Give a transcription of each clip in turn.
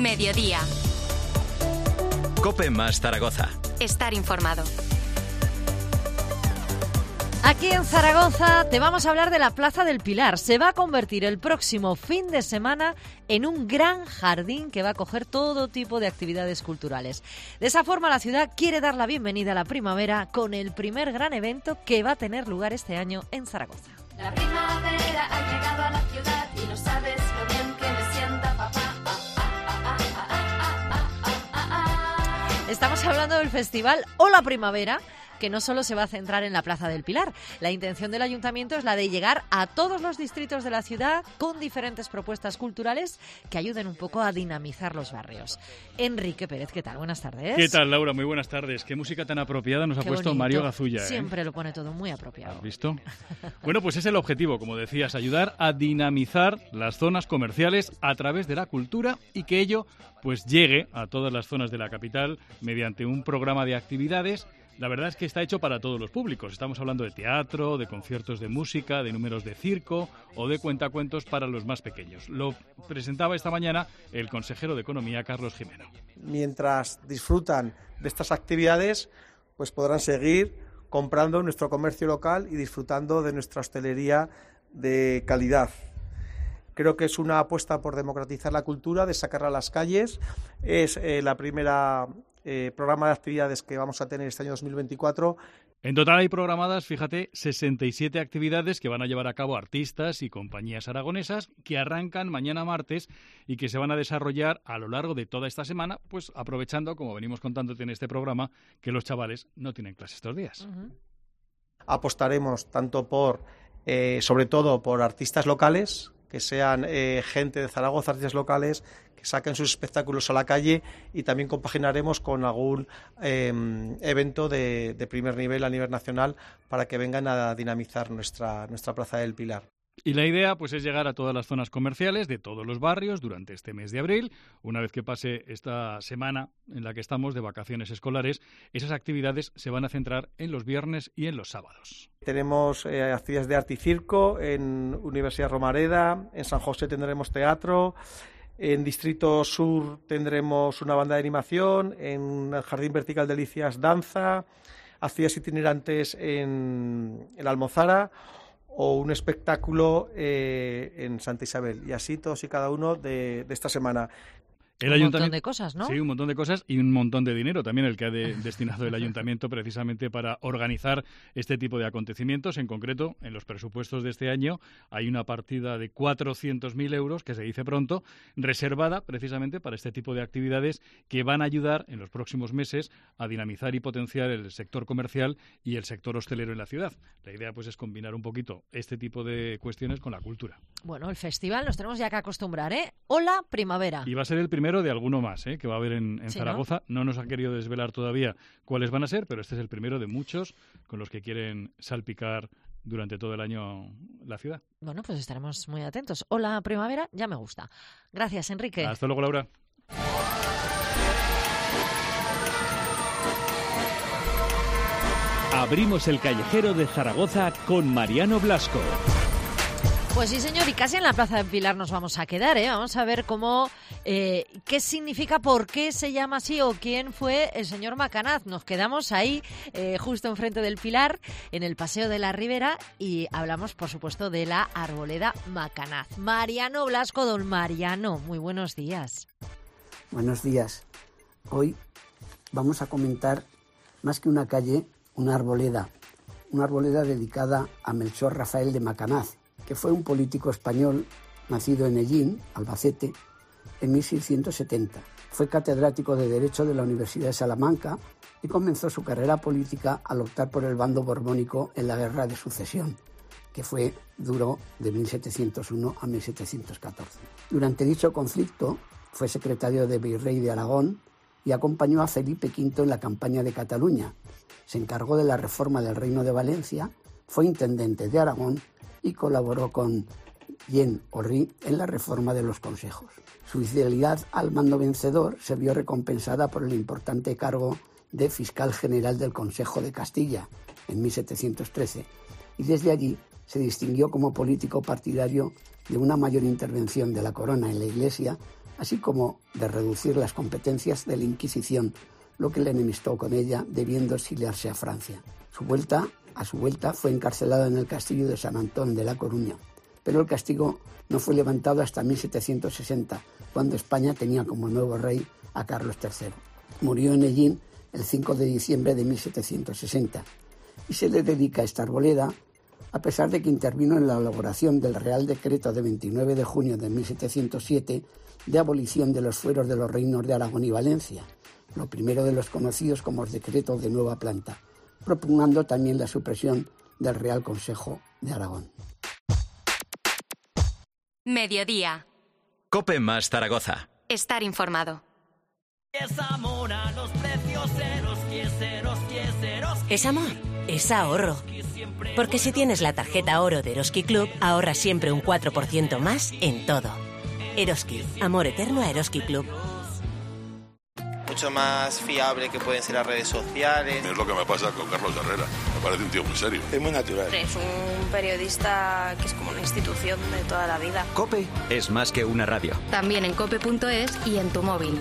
Mediodía. COPE más Zaragoza. Estar informado. Aquí en Zaragoza te vamos a hablar de la Plaza del Pilar. Se va a convertir el próximo fin de semana en un gran jardín que va a acoger todo tipo de actividades culturales. De esa forma, la ciudad quiere dar la bienvenida a la primavera con el primer gran evento que va a tener lugar este año en Zaragoza. La primavera ha llegado a la ciudad y no sabes lo bien que me sienta, papá. Estamos hablando del festival Hola Primavera, que no solo se va a centrar en la Plaza del Pilar. La intención del Ayuntamiento es la de llegar a todos los distritos de la ciudad con diferentes propuestas culturales que ayuden un poco a dinamizar los barrios. Enrique Pérez, ¿qué tal? Buenas tardes. ¿Qué tal, Laura? Muy buenas tardes. Qué música tan apropiada nos ha puesto bonito. Mario Gazulla. Siempre lo pone todo muy apropiado. ¿Has visto? Bueno, pues es el objetivo, como decías, ayudar a dinamizar las zonas comerciales a través de la cultura y que ello pues llegue a todas las zonas de la capital mediante un programa de actividades. La verdad es que está hecho para todos los públicos. Estamos hablando de teatro, de conciertos de música, de números de circo o de cuentacuentos para los más pequeños. Lo presentaba esta mañana el consejero de Economía, Carlos Jimeno. Mientras disfrutan de estas actividades, pues podrán seguir comprando en nuestro comercio local y disfrutando de nuestra hostelería de calidad. Creo que es una apuesta por democratizar la cultura, de sacarla a las calles. Es la primera programa de actividades que vamos a tener este año 2024. En total hay programadas, fíjate, 67 actividades que van a llevar a cabo artistas y compañías aragonesas que arrancan mañana martes y que se van a desarrollar a lo largo de toda esta semana, pues aprovechando, como venimos contándote en este programa, que los chavales no tienen clases estos días. Apostaremos tanto por, sobre todo por artistas locales, que sean gente de Zaragoza, artistas locales, que saquen sus espectáculos a la calle, y también compaginaremos con algún evento de primer nivel a nivel nacional para que vengan a dinamizar nuestra Plaza del Pilar. Y la idea pues es llegar a todas las zonas comerciales de todos los barrios durante este mes de abril. Una vez que pase esta semana en la que estamos de vacaciones escolares, esas actividades se van a centrar en los viernes y en los sábados. Tenemos actividades de arte y circo en Universidad Romareda, en San José tendremos teatro, en Distrito Sur tendremos una banda de animación, en el Jardín Vertical Delicias danza, actividades itinerantes en la Almozara o un espectáculo en Santa Isabel, y así todos y cada uno de esta semana. Un montón de cosas, ¿no? Sí, un montón de cosas y un montón de dinero también el que ha destinado el Ayuntamiento precisamente para organizar este tipo de acontecimientos. En concreto, en los presupuestos de este año hay una partida de 400.000 euros, que se dice pronto, reservada precisamente para este tipo de actividades que van a ayudar en los próximos meses a dinamizar y potenciar el sector comercial y el sector hostelero en la ciudad. La idea pues es combinar un poquito este tipo de cuestiones con la cultura. Bueno, el festival nos tenemos ya que acostumbrar, ¿eh? Hola Primavera. Y va a ser el primero de alguno más, que va a haber en Sí, Zaragoza. ¿No? Nos han querido desvelar todavía cuáles van a ser, pero este es el primero de muchos con los que quieren salpicar durante todo el año la ciudad. Bueno, pues estaremos muy atentos. Hola Primavera, ya me gusta. Gracias, Enrique. Hasta luego, Laura. Abrimos el callejero de Zaragoza con Mariano Blasco. Pues sí, señor, y casi en la Plaza del Pilar nos vamos a quedar, ¿eh? Vamos a ver cómo, qué significa, por qué se llama así o quién fue el señor Macanaz. Nos quedamos ahí, justo enfrente del Pilar, en el Paseo de la Ribera, y hablamos, por supuesto, de la arboleda Macanaz. Mariano Blasco, don Mariano, muy buenos días. Buenos días. Hoy vamos a comentar, más que una calle, una arboleda dedicada a Melchor Rafael de Macanaz, que fue un político español nacido en Hellín, Albacete, en 1670. Fue catedrático de Derecho de la Universidad de Salamanca y comenzó su carrera política al optar por el bando borbónico en la Guerra de Sucesión, que duró de 1701 a 1714. Durante dicho conflicto fue secretario de Virrey de Aragón y acompañó a Felipe V en la campaña de Cataluña. Se encargó de la reforma del Reino de Valencia, fue intendente de Aragón y colaboró con Jean Orry en la reforma de los consejos. Su fidelidad al mando vencedor se vio recompensada por el importante cargo de fiscal general del Consejo de Castilla en 1713, y desde allí se distinguió como político partidario de una mayor intervención de la corona en la Iglesia, así como de reducir las competencias de la Inquisición, lo que le enemistó con ella, debiendo exiliarse a Francia. A su vuelta fue encarcelado en el castillo de San Antón de La Coruña, pero el castigo no fue levantado hasta 1760, cuando España tenía como nuevo rey a Carlos III. Murió en Hellín el 5 de diciembre de 1760 y se le dedica esta arboleda a pesar de que intervino en la elaboración del Real Decreto de 29 de junio de 1707 de abolición de los fueros de los reinos de Aragón y Valencia, lo primero de los conocidos como los decretos de nueva planta, propugnando también la supresión del Real Consejo de Aragón. Mediodía. COPE más Zaragoza. Estar informado. Es amor a los precios Es amor, es ahorro. Porque si tienes la tarjeta oro de Eroski Club, ahorras siempre un 4% más en todo. Eroski, amor eterno a Eroski Club. Mucho más fiable que pueden ser las redes sociales. Es lo que me pasa con Carlos Herrera. Me parece un tío muy serio. Es muy natural. Es un periodista que es como una institución de toda la vida. COPE es más que una radio. También en cope.es y en tu móvil.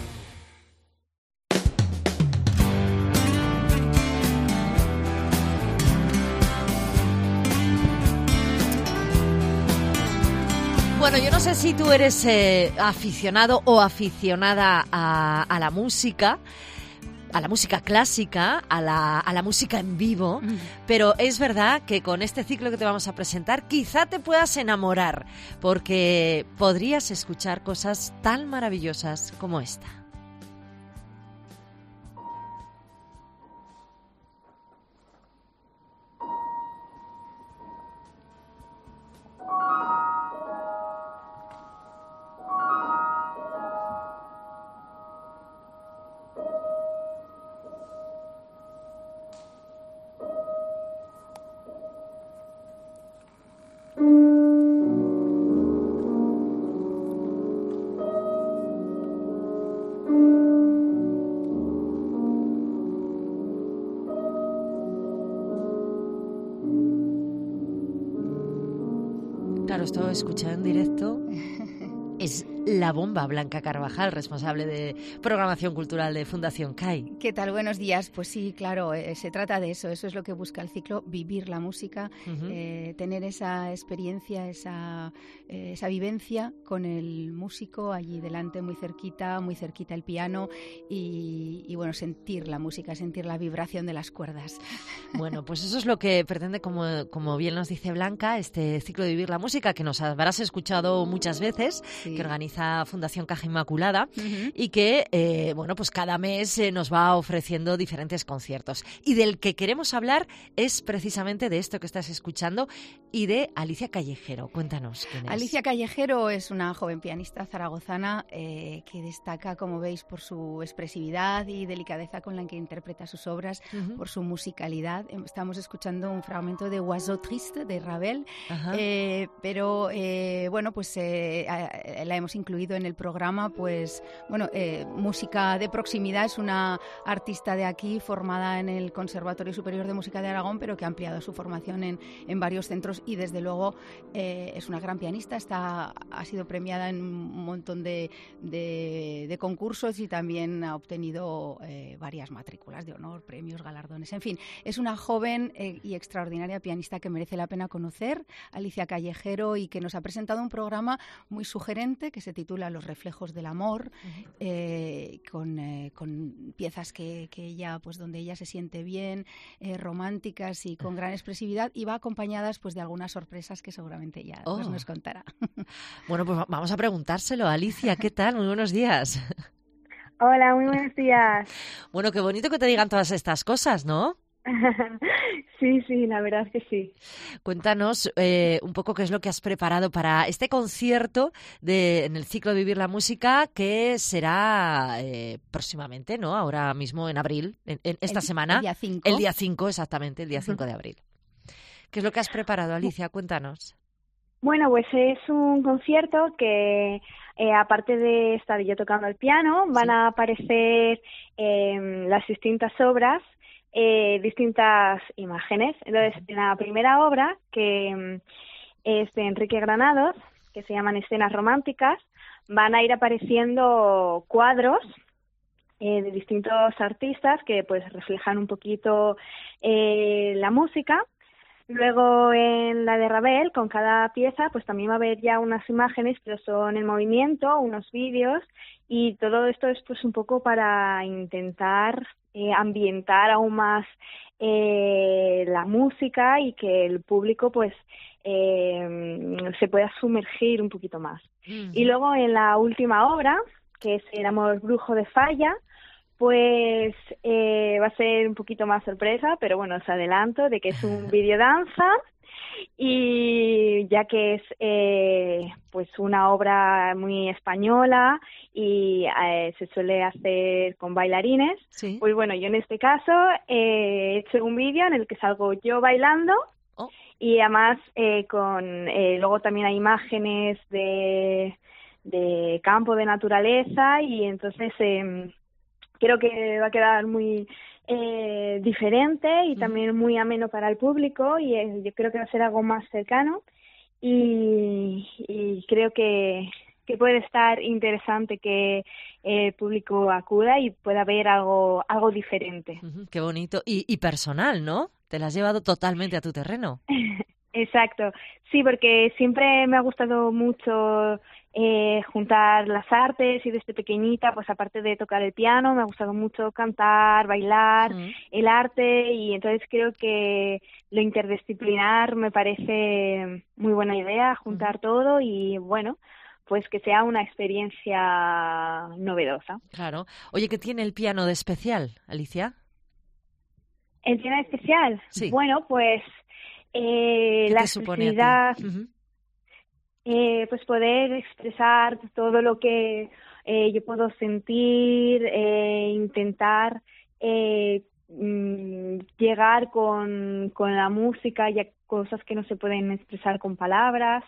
Bueno, yo no sé si tú eres aficionado o aficionada a la música clásica, a la música en vivo, pero es verdad que con este ciclo que te vamos a presentar quizá te puedas enamorar, porque podrías escuchar cosas tan maravillosas como esta. Claro, esto escuchado en directo es la bomba. Blanca Carvajal, responsable de programación cultural de Fundación CAI. ¿Qué tal? Buenos días. Pues sí, claro, se trata de eso. Eso es lo que busca el ciclo, vivir la música, tener esa experiencia, esa vivencia con el músico allí delante, muy cerquita el piano y bueno, sentir la música, sentir la vibración de las cuerdas. Bueno, pues eso es lo que pretende, como bien nos dice Blanca, este ciclo de vivir la música, que nos habrás escuchado muchas veces, sí, que organiza Fundación Caja Inmaculada y que, bueno, pues cada mes nos va ofreciendo diferentes conciertos. Y del que queremos hablar es precisamente de esto que estás escuchando y de Alicia Callejero. Cuéntanos quién es. Alicia Callejero es una joven pianista zaragozana que destaca, como veis, por su expresividad y delicadeza con la que interpreta sus obras, por su musicalidad. Estamos escuchando un fragmento de Oiseau Triste de Ravel, pero bueno, pues la hemos incluido en el programa, pues bueno, música de proximidad. Es una artista de aquí, formada en el Conservatorio Superior de Música de Aragón, pero que ha ampliado su formación en varios centros y desde luego es una gran pianista. Ha sido premiada en un montón de concursos y también ha obtenido varias matrículas de honor, premios, galardones, en fin, es una joven y extraordinaria pianista que merece la pena conocer, Alicia Callejero, y que nos ha presentado un programa muy sugerente que se titula Los reflejos del amor, con piezas que ella, pues donde ella se siente bien, románticas y con gran expresividad, y va acompañadas pues de algunas sorpresas que seguramente ella pues, nos contará. Bueno, pues vamos a preguntárselo. Alicia, ¿qué tal? Muy buenos días. Hola, muy buenos días. Bueno, qué bonito que te digan todas estas cosas, ¿no? Sí, la verdad es que sí. Cuéntanos un poco qué es lo que has preparado para este concierto en el ciclo de Vivir la Música, que será próximamente, ¿no? Ahora mismo en abril, en esta semana. El día 5. El día 5, exactamente, el día 5 de abril. ¿Qué es lo que has preparado, Alicia? Cuéntanos. Bueno, pues es un concierto que, aparte de estar yo tocando el piano, van a aparecer las distintas obras, distintas imágenes. Entonces, en la primera obra, que es de Enrique Granados, que se llaman escenas románticas, van a ir apareciendo cuadros de distintos artistas que pues reflejan un poquito la música. Luego en la de Ravel, con cada pieza, pues también va a haber ya unas imágenes, pero son en movimiento, unos vídeos, y todo esto es pues un poco para intentar ambientar aún más la música y que el público pues se pueda sumergir un poquito más. Y luego en la última obra, que es El amor brujo de Falla, pues va a ser un poquito más sorpresa, pero bueno, os adelanto de que es un videodanza, y ya que es pues una obra muy española y se suele hacer con bailarines, sí. Pues bueno, yo en este caso he hecho un vídeo en el que salgo yo bailando, y además luego también hay imágenes de campo, de naturaleza, y entonces creo que va a quedar muy diferente y también muy ameno para el público, y yo creo que va a ser algo más cercano, y creo que puede estar interesante que el público acuda y pueda ver algo diferente. Qué bonito. Y personal, ¿no? Te la has llevado totalmente a tu terreno. Exacto. Sí, porque siempre me ha gustado mucho juntar las artes, y desde pequeñita, pues aparte de tocar el piano, me ha gustado mucho cantar, bailar, el arte, y entonces creo que lo interdisciplinar me parece muy buena idea, juntar todo, y bueno, pues que sea una experiencia novedosa. Claro. Oye, ¿qué tiene el piano de especial, Alicia? ¿El piano especial? Sí. Bueno, pues la expresividad, pues poder expresar todo lo que yo puedo sentir, intentar llegar con la música y a cosas que no se pueden expresar con palabras.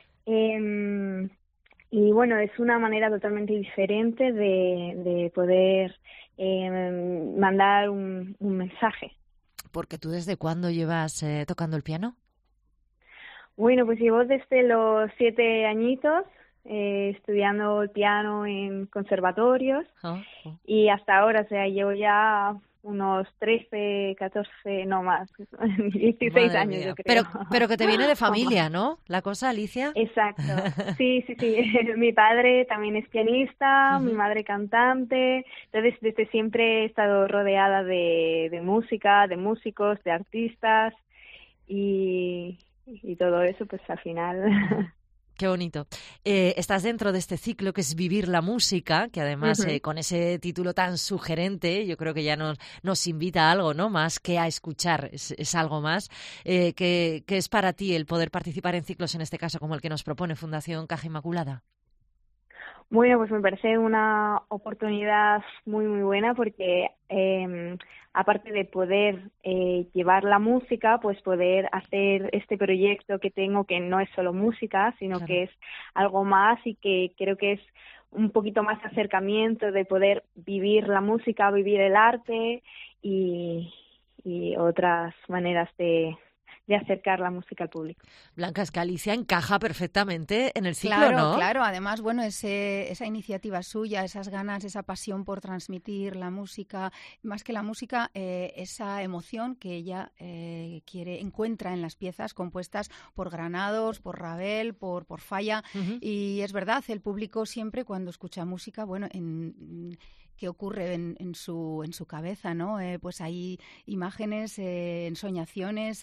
Y bueno, es una manera totalmente diferente de poder mandar un mensaje. Porque tú, ¿desde cuándo llevas tocando el piano? Bueno, pues llevo desde los 7 añitos estudiando el piano en conservatorios, y hasta ahora, o sea, llevo ya unos 13, 14, no más, 16 Madre años mía. yo creo. Pero que te viene de familia, ¿no? La cosa, Alicia. Exacto, sí. Mi padre también es pianista, mi madre cantante, entonces desde siempre he estado rodeada de música, de músicos, de artistas, y todo eso, pues al final... Qué bonito. Estás dentro de este ciclo que es Vivir la Música, que además con ese título tan sugerente, yo creo que ya nos invita a algo, ¿no? Más que a escuchar, es algo más. ¿Qué es para ti el poder participar en ciclos, en este caso, como el que nos propone Fundación Caja Inmaculada? Bueno, pues me parece una oportunidad muy, muy buena, porque aparte de poder llevar la música, pues poder hacer este proyecto que tengo, que no es solo música, sino Claro. que es algo más, y que creo que es un poquito más acercamiento de poder vivir la música, vivir el arte y otras maneras de acercar la música al público. Blanca, es que Alicia encaja perfectamente en el ciclo, Claro, ¿no? claro. Además, bueno, esa iniciativa suya, esas ganas, esa pasión por transmitir la música, más que la música, esa emoción que ella encuentra en las piezas compuestas por Granados, por Ravel, por Falla. Y es verdad, el público siempre, cuando escucha música, bueno, qué ocurre en su cabeza, ¿no? Pues hay imágenes, ensoñaciones,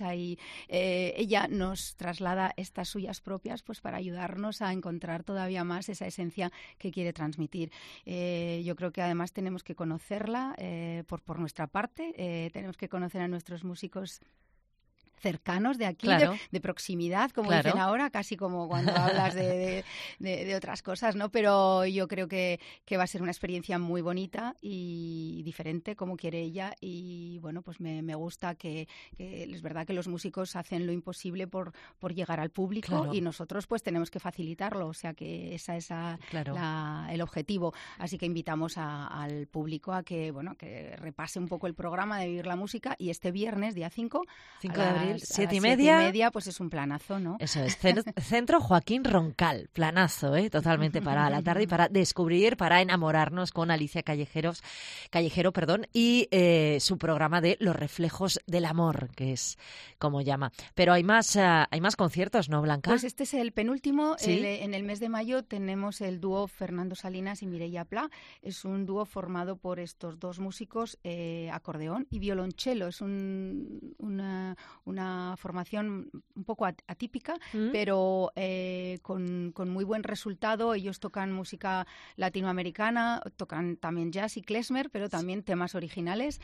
ella nos traslada estas suyas propias, pues para ayudarnos a encontrar todavía más esa esencia que quiere transmitir. Yo creo que además tenemos que conocerla por nuestra parte, tenemos que conocer a nuestros músicos cercanos de aquí, Claro. de proximidad, como Claro. dicen ahora, casi como cuando hablas de otras cosas, ¿no? Pero yo creo que va a ser una experiencia muy bonita y diferente, como quiere ella, y bueno, pues me gusta que es verdad que los músicos hacen lo imposible por llegar al público, Claro. y nosotros pues tenemos que facilitarlo, o sea que esa es Claro. el objetivo. Así que invitamos al público a que repase un poco el programa de Vivir la Música, y este viernes, día 5 5 de abril, las 7:30, pues es un planazo, ¿no? Eso es, Centro Joaquín Roncal, planazo, totalmente para la tarde y para descubrir, para enamorarnos con Alicia Callejero, y su programa de Los Reflejos del Amor, que es como llama. Pero hay más conciertos, ¿no, Blanca? Pues este es el penúltimo. ¿Sí? En el mes de mayo tenemos el dúo Fernando Salinas y Mireia Pla. Es un dúo formado por estos dos músicos, acordeón y violonchelo. Es una formación un poco atípica, pero con muy buen resultado. Ellos tocan música latinoamericana, tocan también jazz y klezmer, pero también temas originales.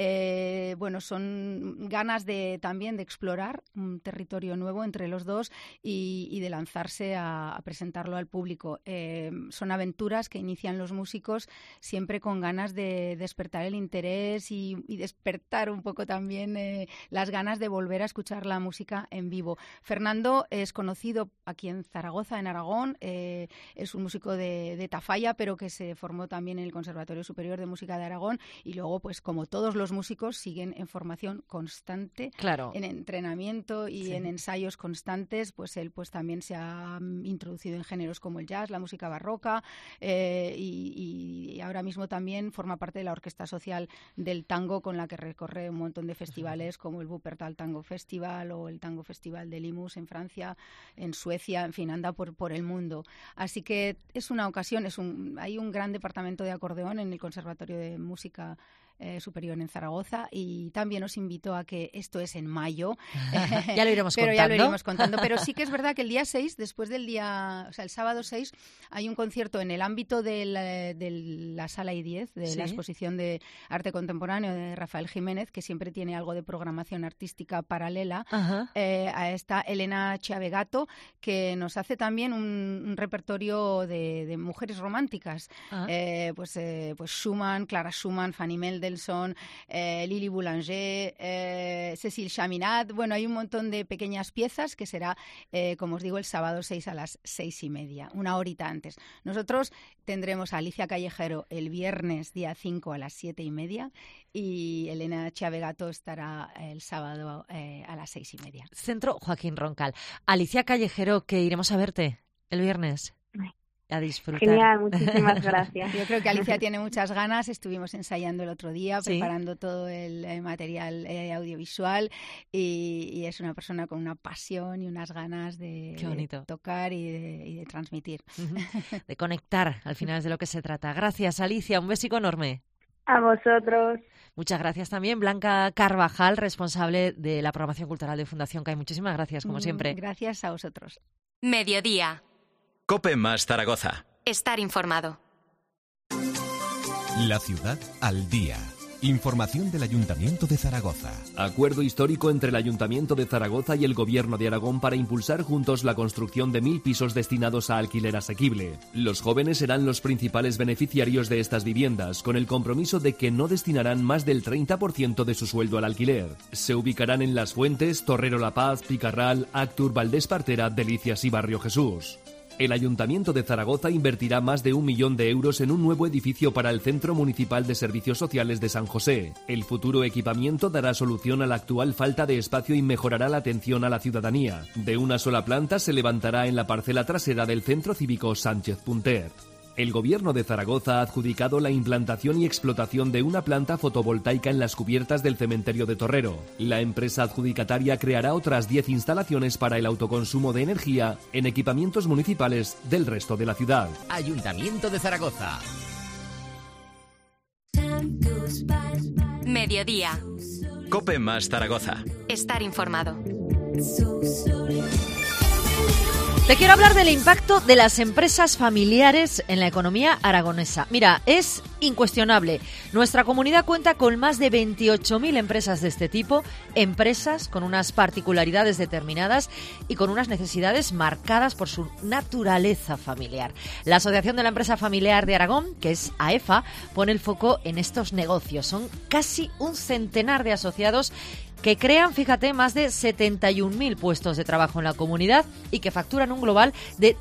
Son ganas también de explorar un territorio nuevo entre los dos y de lanzarse a presentarlo al público. Son aventuras que inician los músicos siempre con ganas de despertar el interés y despertar un poco también las ganas de volver a escuchar la música en vivo. Fernando es conocido aquí en Zaragoza, en Aragón. Es un músico de Tafalla, pero que se formó también en el Conservatorio Superior de Música de Aragón, y luego, pues como todos los músicos, siguen en formación constante, claro, en entrenamiento y en ensayos constantes. Pues él pues también se ha introducido en géneros como el jazz, la música barroca, y ahora mismo también forma parte de la Orquesta Social del Tango, con la que recorre un montón de festivales como el Wuppertal Tango Festival o el Tango Festival de Limus en Francia, en Suecia, en fin, anda por el mundo. Así que es una ocasión, hay un gran departamento de acordeón en el Conservatorio de Música Superior en Zaragoza, y también os invito a que esto es en mayo. Ya lo iremos pero contando. Ya lo iremos contando. Pero sí que es verdad que el día 6, después del día, o sea, el sábado 6, hay un concierto en el ámbito de la Sala I10, de la exposición de arte contemporáneo de Rafael Jiménez, que siempre tiene algo de programación artística paralela. A esta Elena Chiavegato, que nos hace también un repertorio de mujeres románticas. Pues Schumann, Clara Schumann, Fanny Mendelssohn, Lili Boulanger, Cécile Chaminade. Bueno, hay un montón de pequeñas piezas que será, como os digo, el sábado 6 a las 6:30, una horita antes. Nosotros tendremos a Alicia Callejero el viernes día 5 a las 7:30 y Elena Chiavegato estará el sábado a las 6:30. Centro Joaquín Roncal. Alicia Callejero, que iremos a verte el viernes. A disfrutar. Genial, muchísimas gracias. Yo creo que Alicia tiene muchas ganas. Estuvimos ensayando el otro día, preparando todo el material audiovisual, y es una persona con una pasión y unas ganas de tocar y de transmitir. De conectar, al final es de lo que se trata. Gracias, Alicia. Un besico enorme. A vosotros. Muchas gracias también, Blanca Carvajal, responsable de la programación cultural de Fundación CAI. Muchísimas gracias, como siempre. Gracias a vosotros. Mediodía. COPE más Zaragoza. Estar informado. La ciudad al día. Información del Ayuntamiento de Zaragoza. Acuerdo histórico entre el Ayuntamiento de Zaragoza y el Gobierno de Aragón para impulsar juntos la construcción de 1.000 pisos destinados a alquiler asequible. Los jóvenes serán los principales beneficiarios de estas viviendas, con el compromiso de que no destinarán más del 30% de su sueldo al alquiler. Se ubicarán en Las Fuentes, Torrero La Paz, Picarral, Actur, Valdés Partera, Delicias y Barrio Jesús. El Ayuntamiento de Zaragoza invertirá más de 1 millón de euros en un nuevo edificio para el Centro Municipal de Servicios Sociales de San José. El futuro equipamiento dará solución a la actual falta de espacio y mejorará la atención a la ciudadanía. De una sola planta se levantará en la parcela trasera del Centro Cívico Sánchez Punter. El Gobierno de Zaragoza ha adjudicado la implantación y explotación de una planta fotovoltaica en las cubiertas del cementerio de Torrero. La empresa adjudicataria creará otras 10 instalaciones para el autoconsumo de energía en equipamientos municipales del resto de la ciudad. Ayuntamiento de Zaragoza. Mediodía. COPE más Zaragoza. Estar informado. Te quiero hablar del impacto de las empresas familiares en la economía aragonesa. Mira, es incuestionable. Nuestra comunidad cuenta con más de 28.000 empresas de este tipo, empresas con unas particularidades determinadas y con unas necesidades marcadas por su naturaleza familiar. La Asociación de la Empresa Familiar de Aragón, que es AEFA, pone el foco en estos negocios. Son casi un centenar de asociados que crean, fíjate, más de 71.000 puestos de trabajo en la comunidad y que facturan un global de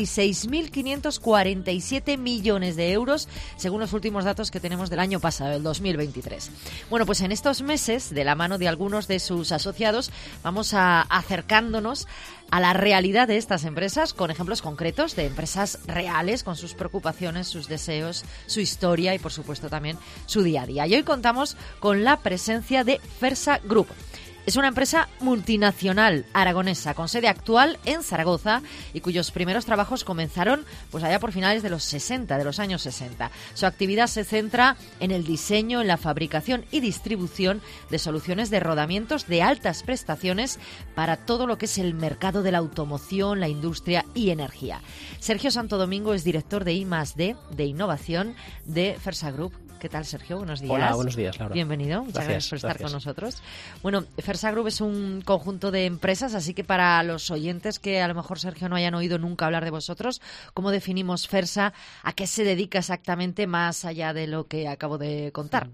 16.547 millones de euros, según los últimos datos que tenemos del año pasado, del 2023. Bueno, pues en estos meses, de la mano de algunos de sus asociados, vamos acercándonos a la realidad de estas empresas con ejemplos concretos de empresas reales, con sus preocupaciones, sus deseos, su historia y, por supuesto, también su día a día. Y hoy contamos con la presencia de Fersa Group. Es una empresa multinacional aragonesa con sede actual en Zaragoza y cuyos primeros trabajos comenzaron pues allá por finales de los años 60. Su actividad se centra en el diseño, en la fabricación y distribución de soluciones de rodamientos de altas prestaciones para todo lo que es el mercado de la automoción, la industria y energía. Sergio Santo Domingo es director de I+D, de innovación de Fersa Group. ¿Qué tal, Sergio? Buenos días. Hola, buenos días, Laura. Bienvenido. Muchas gracias por estar con nosotros. Bueno, Fersa Group es un conjunto de empresas, así que para los oyentes que a lo mejor, Sergio, no hayan oído nunca hablar de vosotros, ¿cómo definimos Fersa? ¿A qué se dedica exactamente más allá de lo que acabo de contar?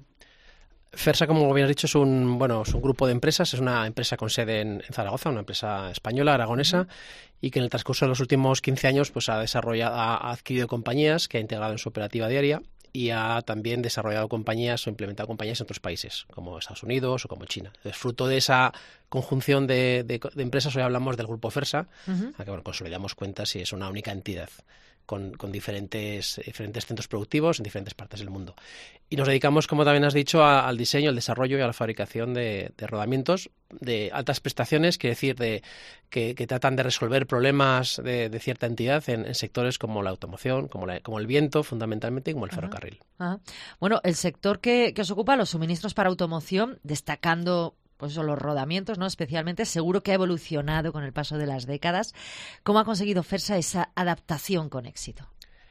Fersa, como bien has dicho, es un grupo de empresas. Es una empresa con sede en Zaragoza, una empresa española, aragonesa, y que en el transcurso de los últimos 15 años pues ha adquirido compañías que ha integrado en su operativa diaria y ha también desarrollado compañías o implementado compañías en otros países, como Estados Unidos o como China. Entonces, fruto de esa conjunción de empresas, hoy hablamos del Grupo Fersa, a que consolidamos cuentas y es una única entidad con diferentes centros productivos en diferentes partes del mundo. Y nos dedicamos, como también has dicho, al diseño, al desarrollo y a la fabricación de rodamientos de altas prestaciones, quiere decir que tratan de resolver problemas de cierta entidad en sectores como la automoción, como el viento, fundamentalmente, y como el ferrocarril. Bueno, el sector que os ocupa, los suministros para automoción, destacando pues los rodamientos, ¿no? Especialmente, seguro que ha evolucionado con el paso de las décadas. ¿Cómo ha conseguido Fersa esa adaptación con éxito?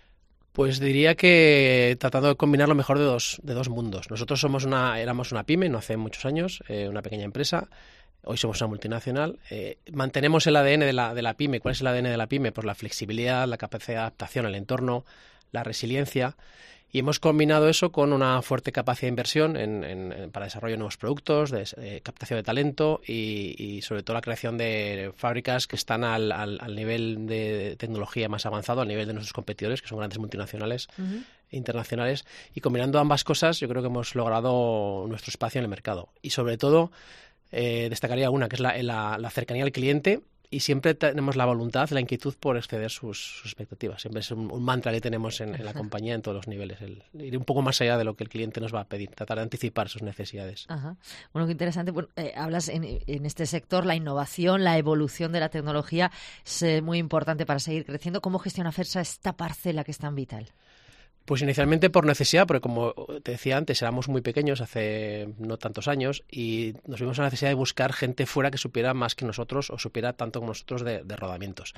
Pues diría que tratando de combinar lo mejor de dos mundos. Nosotros éramos una pyme, no hace muchos años, una pequeña empresa. Hoy somos una multinacional. Mantenemos el ADN de la pyme. ¿Cuál es el ADN de la pyme? Pues la flexibilidad, la capacidad de adaptación al entorno, la resiliencia. Y hemos combinado eso con una fuerte capacidad de inversión para desarrollo de nuevos productos, de captación de talento y sobre todo la creación de fábricas que están al nivel de tecnología más avanzado, al nivel de nuestros competidores, que son grandes multinacionales internacionales. Y combinando ambas cosas, yo creo que hemos logrado nuestro espacio en el mercado. Y sobre todo, destacaría una, que es la cercanía al cliente. Y siempre tenemos la voluntad, la inquietud por exceder sus expectativas. Siempre es un mantra que tenemos en la compañía en todos los niveles, el ir un poco más allá de lo que el cliente nos va a pedir, tratar de anticipar sus necesidades. Bueno, qué interesante. Bueno, hablas en este sector, la innovación, la evolución de la tecnología es muy importante para seguir creciendo. ¿Cómo gestiona Fersa esta parcela que es tan vital? Pues inicialmente por necesidad, porque como te decía antes, éramos muy pequeños hace no tantos años y nos vimos la necesidad de buscar gente fuera que supiera más que nosotros o supiera tanto como nosotros de rodamientos.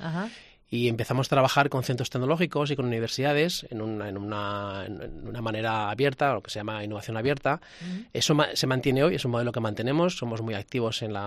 Y empezamos a trabajar con centros tecnológicos y con universidades en una manera abierta, lo que se llama innovación abierta. Eso se mantiene hoy, es un modelo que mantenemos. Somos muy activos en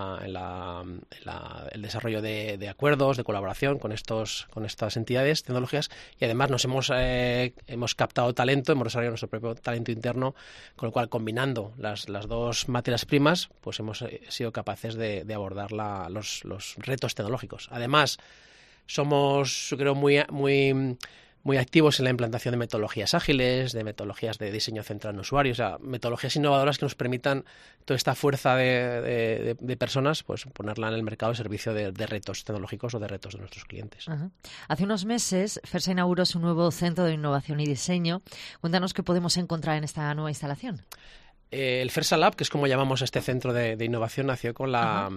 el desarrollo de acuerdos, de colaboración con estas entidades, tecnologías, y además hemos captado talento, hemos desarrollado nuestro propio talento interno, con lo cual, combinando las dos materias primas, pues hemos sido capaces de abordar los retos tecnológicos. Además, somos, yo creo, muy activos en la implantación de metodologías ágiles, de metodologías de diseño centrado en usuarios, o sea, metodologías innovadoras que nos permitan toda esta fuerza de personas, pues ponerla en el mercado al servicio de retos tecnológicos o de retos de nuestros clientes. Hace unos meses, Fersa inauguró su nuevo centro de innovación y diseño. Cuéntanos qué podemos encontrar en esta nueva instalación. El Fersa Lab, que es como llamamos este centro de innovación, nació con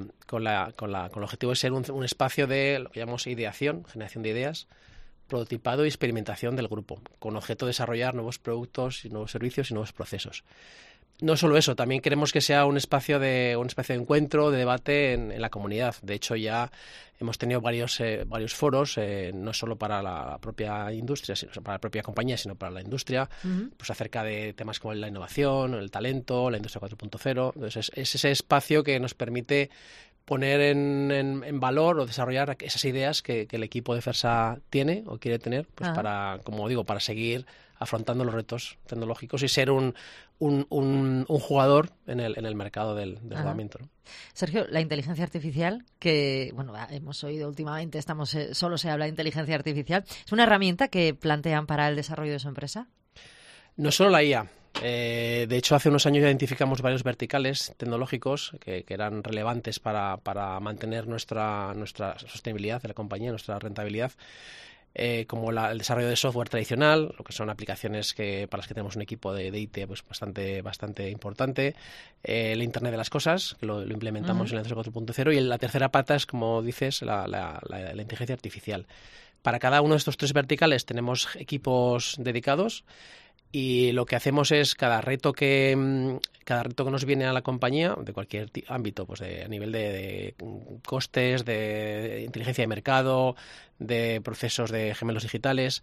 el objetivo de ser un espacio de lo que llamamos ideación, generación de ideas, prototipado y experimentación del grupo, con objeto de desarrollar nuevos productos y nuevos servicios y nuevos procesos. No solo eso, también queremos que sea un espacio de encuentro, de debate en la comunidad. De hecho, ya hemos tenido varios foros, no solo para la propia industria, sino para la propia compañía, sino para la industria, pues acerca de temas como la innovación, el talento, la industria 4.0. Entonces, es ese espacio que nos permite poner en valor o desarrollar esas ideas que el equipo de FERSA tiene o quiere tener, pues para, como digo, para seguir afrontando los retos tecnológicos y ser un jugador en el mercado del rodamiento, ¿no? Sergio, la inteligencia artificial, que bueno, hemos oído últimamente, solo se habla de inteligencia artificial, ¿es una herramienta que plantean para el desarrollo de su empresa? No solo la IA. De hecho, hace unos años ya identificamos varios verticales tecnológicos que eran relevantes para mantener nuestra sostenibilidad de la compañía, nuestra rentabilidad, como el desarrollo de software tradicional, lo que son aplicaciones para las que tenemos un equipo de IT pues bastante importante, el Internet de las Cosas, que lo implementamos en la industria 4.0, y la tercera pata es, como dices, la inteligencia artificial. Para cada uno de estos tres verticales tenemos equipos dedicados. Y lo que hacemos es cada reto que nos viene a la compañía, de cualquier ámbito, pues a nivel de costes, de inteligencia de mercado, de procesos de gemelos digitales,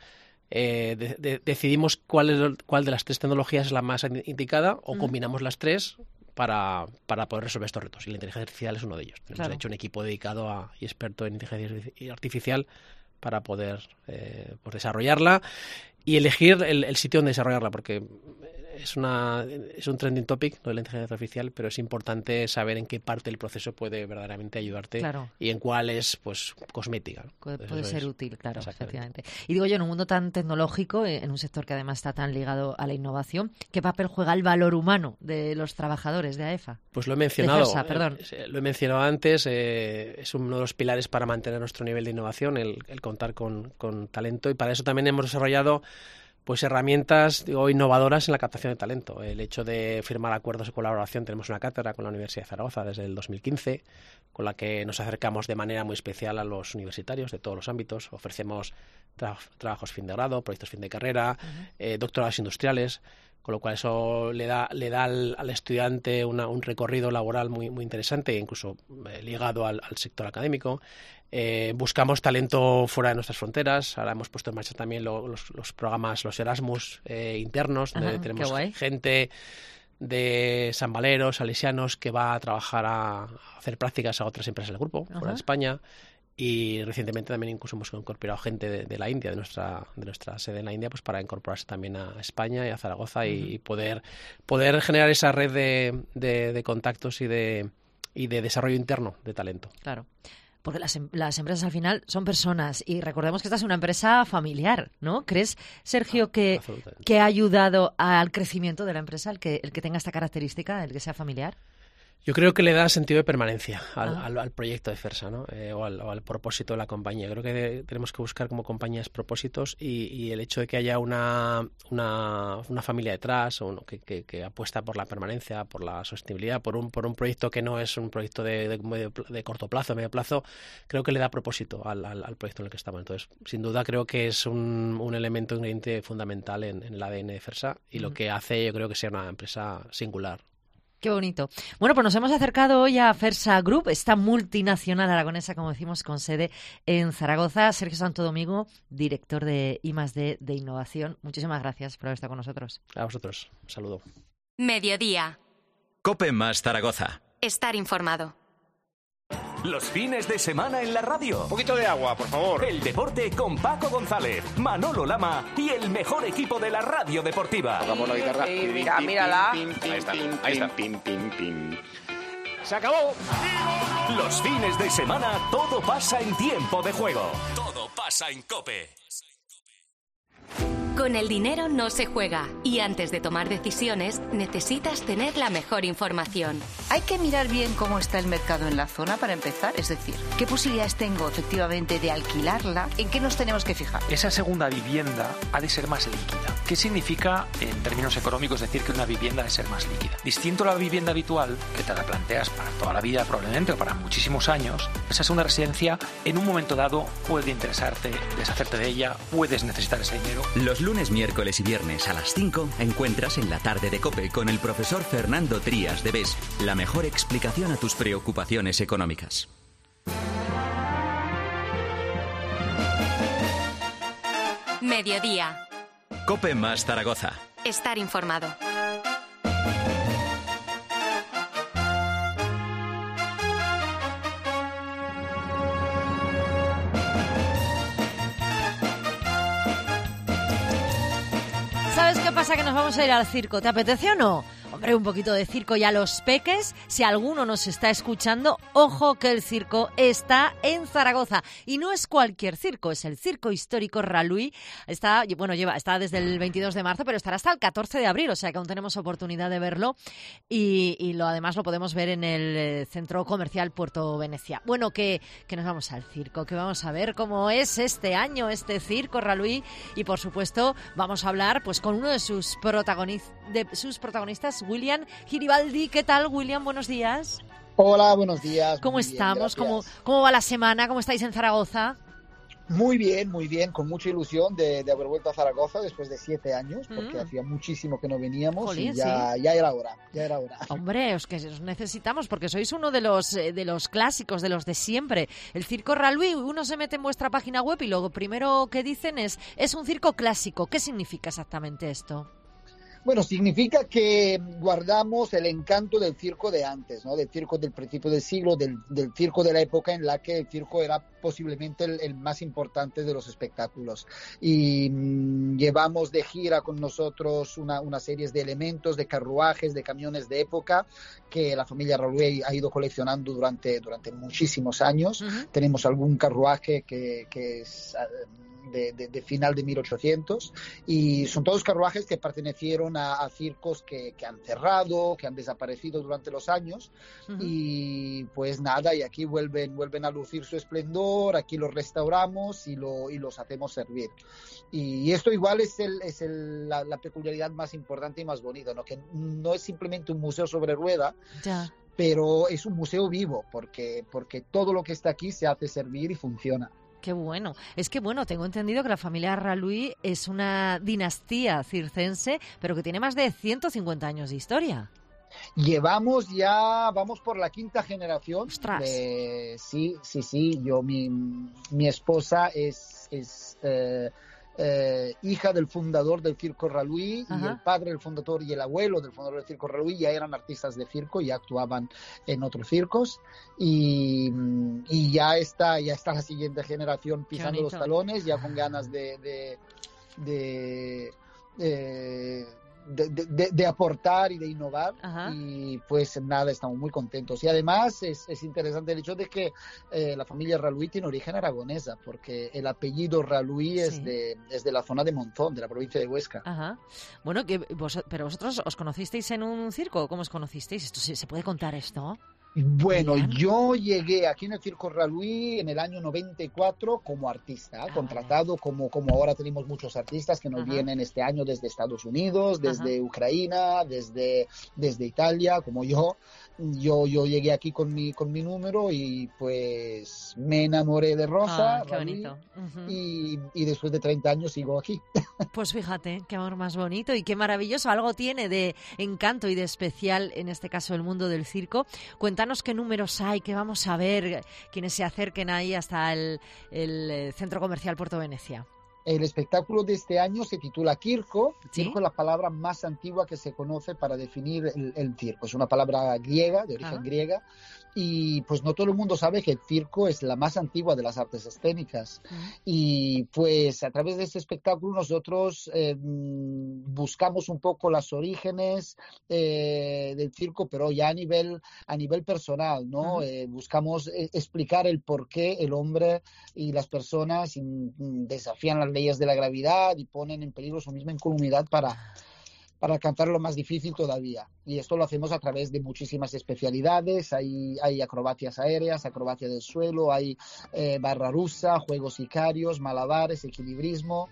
decidimos cuál de las tres tecnologías es la más indicada o combinamos las tres para poder resolver estos retos. Y la inteligencia artificial es uno de ellos. Tenemos, de hecho, un equipo dedicado y experto en inteligencia artificial para poder pues desarrollarla y elegir el sitio donde desarrollarla, porque es un trending topic, lo de la inteligencia artificial, pero es importante saber en qué parte del proceso puede verdaderamente ayudarte y en cuál es pues cosmética, ¿no? Puede ser útil, claro, efectivamente. Y digo yo, en un mundo tan tecnológico, en un sector que además está tan ligado a la innovación, ¿qué papel juega el valor humano de los trabajadores de AEFA? Pues lo he mencionado. De FERSA, perdón. Lo he mencionado antes, es uno de los pilares para mantener nuestro nivel de innovación, el contar con talento, y para eso también hemos desarrollado pues herramientas innovadoras en la captación de talento. El hecho de firmar acuerdos de colaboración, tenemos una cátedra con la Universidad de Zaragoza desde el 2015, con la que nos acercamos de manera muy especial a los universitarios de todos los ámbitos. Ofrecemos trabajos fin de grado, proyectos fin de carrera, doctorados industriales, con lo cual eso le da al estudiante un recorrido laboral muy interesante, incluso ligado al sector académico. Buscamos talento fuera de nuestras fronteras. Ahora hemos puesto en marcha también los programas, los Erasmus internos, donde tenemos gente de San Valero, salesianos, que va a trabajar a hacer prácticas a otras empresas del grupo, fuera de España. Y recientemente también incluso hemos incorporado gente de la India, de nuestra sede en la India, pues para incorporarse también a España y a Zaragoza y poder generar esa red de contactos y de desarrollo interno de talento. Claro. Porque las empresas al final son personas y recordemos que esta es una empresa familiar, ¿no? ¿Crees, Sergio, que ha ayudado al crecimiento de la empresa el que tenga esta característica, el que sea familiar? Yo creo que le da sentido de permanencia al proyecto de FERSA, ¿no? O al propósito de la compañía. Creo que tenemos que buscar como compañías propósitos y el hecho de que haya una familia detrás o que apuesta por la permanencia, por la sostenibilidad, por un proyecto que no es un proyecto de corto plazo, medio plazo, creo que le da propósito al proyecto en el que estamos. Entonces, sin duda creo que es un ingrediente fundamental en el ADN de FERSA y lo que hace, yo creo, que sea una empresa singular. Qué bonito. Bueno, pues nos hemos acercado hoy a FERSA Group, esta multinacional aragonesa, como decimos, con sede en Zaragoza. Sergio Santo Domingo, director de I+D de Innovación. Muchísimas gracias por haber estado con nosotros. A vosotros. Un saludo. Mediodía. COPE más Zaragoza. Estar informado. Los fines de semana en la radio. Un poquito de agua, por favor. El deporte con Paco González, Manolo Lama y el mejor equipo de la radio deportiva. Tocamos la guitarra. Mírala. Ahí está. Se acabó. Los fines de semana todo pasa en tiempo de juego. Todo pasa en COPE. Con el dinero no se juega y antes de tomar decisiones necesitas tener la mejor información. Hay que mirar bien cómo está el mercado en la zona para empezar, es decir, qué posibilidades tengo efectivamente de alquilarla, en qué nos tenemos que fijar. Esa segunda vivienda ha de ser más líquida. ¿Qué significa en términos económicos decir que una vivienda ha de ser más líquida? Distinto a la vivienda habitual, que te la planteas para toda la vida probablemente o para muchísimos años, esa segunda residencia en un momento dado puede interesarte, deshacerte de ella, puedes necesitar ese dinero. Los lunes, miércoles y viernes a las 5 encuentras en la tarde de COPE con el profesor Fernando Trías de BES la mejor explicación a tus preocupaciones económicas. Mediodía. COPE más Zaragoza. Estar informado. pasa? Que nos vamos a ir al circo. ¿Te apetece o no? Hombre, un poquito de circo. Y a los peques, si alguno nos está escuchando, ojo que el circo está en Zaragoza. Y no es cualquier circo, es el Circo Histórico Raluy. Está desde el 22 de marzo, pero estará hasta el 14 de abril, o sea que aún tenemos oportunidad de verlo. Y además lo podemos ver en el Centro Comercial Puerto Venecia. Bueno, que nos vamos al circo, que vamos a ver cómo es este año este Circo Raluy. Y por supuesto, vamos a hablar pues con uno de sus protagonistas, William Giribaldi. ¿Qué tal, William? Buenos días. Hola, buenos días. ¿Cómo estamos? Bien, ¿Cómo va la semana? ¿Cómo estáis en Zaragoza? Muy bien, con mucha ilusión de haber vuelto a Zaragoza después de 7 años, porque hacía muchísimo que no veníamos. Jolín, y ya era hora. Hombre, os necesitamos, porque sois uno de los clásicos, de los de siempre. El Circo Raluy, uno se mete en vuestra página web y lo primero que dicen es un circo clásico. ¿Qué significa exactamente esto? Bueno, significa que guardamos el encanto del circo de antes, ¿no? Del circo del principio del siglo, del circo de la época en la que el circo era posiblemente el más importante de los espectáculos. Y llevamos de gira con nosotros una serie de elementos, de carruajes, de camiones de época que la familia Raluy ha ido coleccionando durante muchísimos años. Tenemos algún carruaje que es de final de 1800 y son todos carruajes que pertenecieron a circos que han cerrado, que han desaparecido durante los años. Y pues nada, y aquí vuelven a lucir su esplendor, aquí los restauramos y los hacemos servir. Y esto igual es la peculiaridad más importante y más bonita, ¿no? Que no es simplemente un museo sobre rueda, pero es un museo vivo, porque todo lo que está aquí se hace servir y funciona. Qué bueno. Es que, tengo entendido que la familia Raluy es una dinastía circense, pero que tiene más de 150 años de historia. Vamos por la 5ª generación. ¡Ostras! Sí. Mi esposa es hija del fundador del Circo Raluy. Y el padre del fundador y el abuelo del fundador del Circo Raluy ya eran artistas de circo y actuaban en otros circos. Y ya está la siguiente generación pisando los talones, ya con ganas de aportar y de innovar. Y pues nada, estamos muy contentos. Y además es interesante el hecho de que la familia Raluy tiene origen aragonesa, porque el apellido Raluy es de la zona de Monzón, de la provincia de Huesca. Bueno, pero vosotros os conocisteis en un circo. ¿Cómo os conocisteis? ¿Esto se puede contar esto? Bueno, yo llegué aquí en el Circo Raluy en el año 94 como artista, contratado como ahora tenemos muchos artistas que nos vienen este año desde Estados Unidos, desde Ucrania, desde Italia, como yo. Yo llegué aquí con mi número y pues me enamoré de Rosa, qué bonito. Y después de 30 años sigo aquí. Pues fíjate, qué amor más bonito y qué maravilloso. Algo tiene de encanto y de especial, en este caso, el mundo del circo. Cuéntanos qué números hay, qué vamos a ver, quienes se acerquen ahí hasta el Centro Comercial Puerto Venecia. El espectáculo de este año se titula Kirko. Kirko es la palabra más antigua que se conoce para definir el circo. Es una palabra griega, de origen griega. Y pues no todo el mundo sabe que el circo es la más antigua de las artes escénicas. Y pues a través de este espectáculo nosotros buscamos un poco los orígenes del circo, pero ya a nivel personal, ¿no? Buscamos explicar el por qué el hombre y las personas desafían las leyes de la gravedad y ponen en peligro su misma incolumidad para alcanzar lo más difícil todavía. Y esto lo hacemos a través de muchísimas especialidades. Hay acrobacias aéreas, acrobacia del suelo, hay barra rusa, juegos sicarios, malabares, equilibrismo,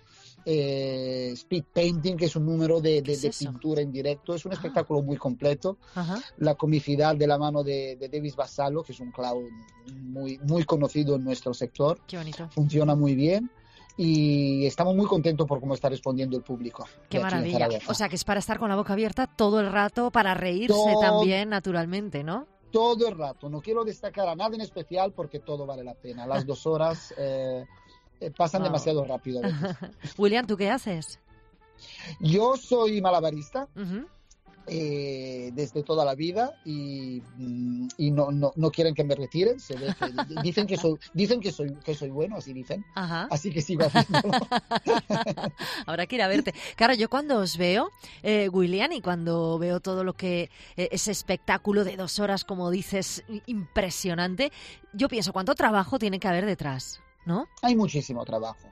speed painting, que es un número de pintura en directo. Es un espectáculo muy completo. La comicidad de la mano de Davis Vassallo, que es un clown muy, muy conocido en nuestro sector. Qué bonito. Funciona muy bien. Y estamos muy contentos por cómo está respondiendo el público. Qué maravilla. O sea, que es para estar con la boca abierta todo el rato, para reírse también, naturalmente, ¿no? Todo el rato. No quiero destacar a nada en especial porque todo vale la pena. Las 2 horas pasan demasiado rápido a veces. William, ¿tú qué haces? Yo soy malabarista. desde toda la vida y no quieren que me retiren. Dicen que soy bueno, así dicen. Ajá. Así que sigo haciéndolo. Habrá que ir a verte. Claro, yo cuando os veo, William, y cuando veo todo lo que ese espectáculo de 2 horas, como dices, impresionante, yo pienso, ¿cuánto trabajo tiene que haber detrás? ¿No? Hay muchísimo trabajo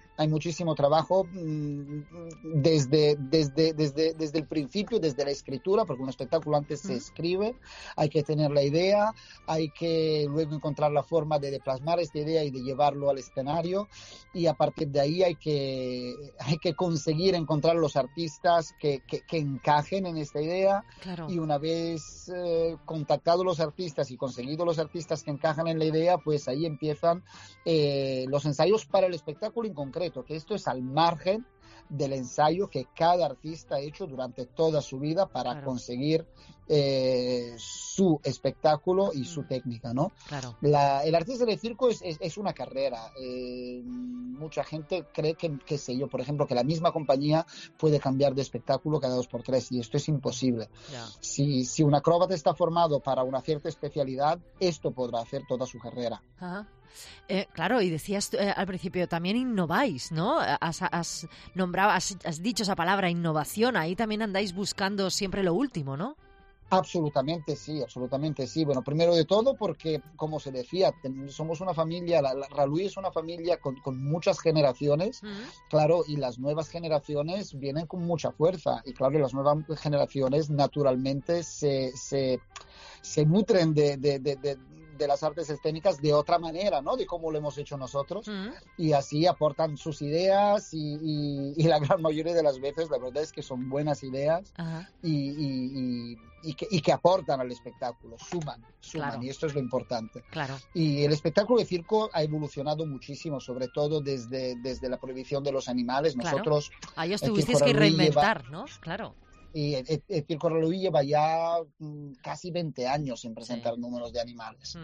desde el principio, desde la escritura, porque un espectáculo antes se escribe, hay que tener la idea, hay que luego encontrar la forma de plasmar esta idea y de llevarlo al escenario, y a partir de ahí hay que conseguir encontrar los artistas que encajen en esta idea. Claro. Y una vez contactados los artistas y conseguido los artistas que encajan en la idea, pues ahí empiezan los ensayos para el espectáculo en concreto, que esto es al margen del ensayo que cada artista ha hecho durante toda su vida para conseguir su espectáculo y su técnica, ¿no? Claro. El artista de circo es una carrera. Mucha gente cree que sé yo, por ejemplo, que la misma compañía puede cambiar de espectáculo cada 2 por 3, y esto es imposible. Yeah. Si un acróbata está formado para una cierta especialidad, esto podrá hacer toda su carrera. Ajá. Claro, y decías al principio, también innováis, ¿no? Has dicho esa palabra, innovación. Ahí también andáis buscando siempre lo último, ¿no? Absolutamente sí. Bueno, primero de todo porque, como se decía, somos una familia, Raluy es una familia con muchas generaciones, claro, y las nuevas generaciones vienen con mucha fuerza, y claro, las nuevas generaciones naturalmente se nutren de las artes escénicas de otra manera, ¿no? De cómo lo hemos hecho nosotros, y así aportan sus ideas, y la gran mayoría de las veces la verdad es que son buenas ideas. Y que aportan al espectáculo, suman, claro. Y esto es lo importante. Claro. Y el espectáculo de circo ha evolucionado muchísimo, sobre todo desde la prohibición de los animales. Nosotros, claro. Ahí os tuvisteis que reinventar, ¿no? Claro. Y el Circo Raluy lleva ya casi 20 años sin presentar números de animales.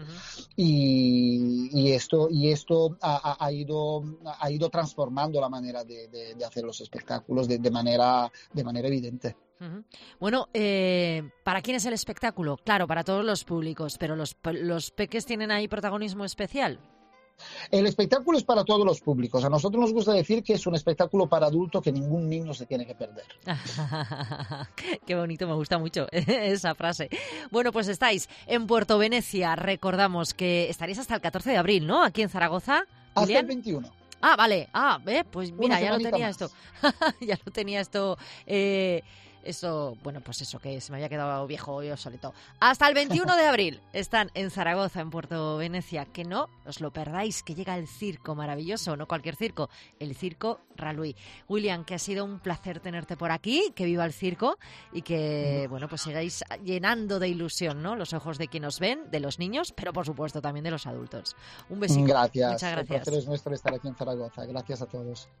Y esto ha ido transformando la manera de hacer los espectáculos de manera evidente. Bueno, ¿para quién es el espectáculo? Claro, para todos los públicos, pero los peques tienen ahí protagonismo especial. El espectáculo es para todos los públicos. A nosotros nos gusta decir que es un espectáculo para adultos que ningún niño se tiene que perder. Qué bonito, me gusta mucho esa frase. Bueno, pues estáis en Puerto Venecia. Recordamos que estaréis hasta el 14 de abril, ¿no? Aquí en Zaragoza. Hasta el 21. Ah, vale. Pues mira, ya lo tenía esto. Ya lo tenía esto. Eso, bueno, pues eso, que se me había quedado viejo yo solito. Hasta el 21 de abril están en Zaragoza, en Puerto Venecia. Que no os lo perdáis, que llega el circo maravilloso, no cualquier circo, el Circo Raluy. William, que ha sido un placer tenerte por aquí, que viva el circo y que, bueno, pues sigáis llenando de ilusión, ¿no? Los ojos de quien os ven, de los niños, pero por supuesto también de los adultos. Un besito. Gracias. Muchas gracias. El placer es nuestro estar aquí en Zaragoza. Gracias a todos.